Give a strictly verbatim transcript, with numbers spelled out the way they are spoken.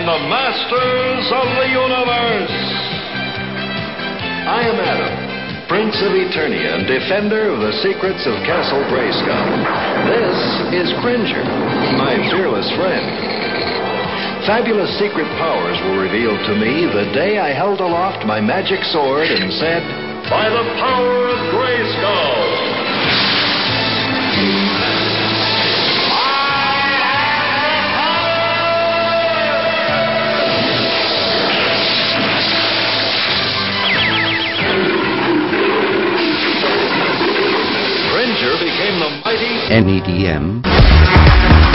and the masters of the universe. I am Adam, Prince of Eternia and defender of the secrets of Castle Grayskull. This is Cringer, my fearless friend. Fabulous secret powers were revealed to me the day I held aloft my magic sword and said, "By the power of Grayskull!" Cringer became the mighty N E D M